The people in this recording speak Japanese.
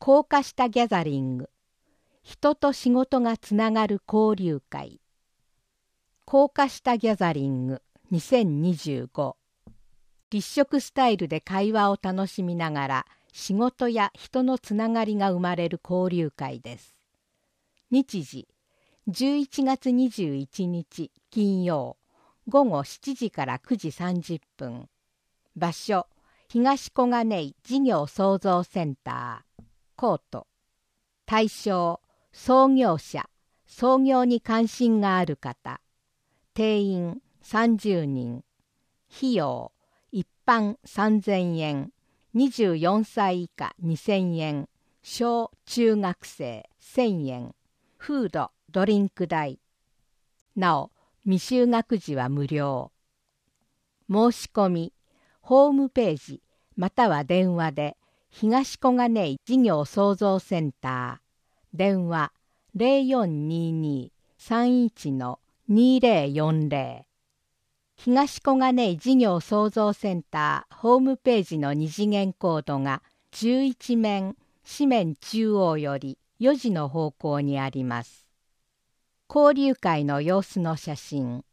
高架下ギャザリング、人と仕事がつながる交流会。高架下ギャザリング2025。立食スタイルで会話を楽しみながら仕事や人のつながりが生まれる交流会です。日時、11月21日金曜、午後7時から9時30分。場所、東小金井事業創造センター、コート。対象、創業者、創業に関心がある方。定員30人。費用、一般3000円。24歳以下2000円。小中学生1000円。フード、ドリンク代。なお、未就学児は無料。申し込み、ホームページまたは電話で東小金井事業創造センター、電話 0422-31-2040。東小金井事業創造センターホームページの二次元コードが11面紙面中央より4時の方向にあります。交流会の様子の写真。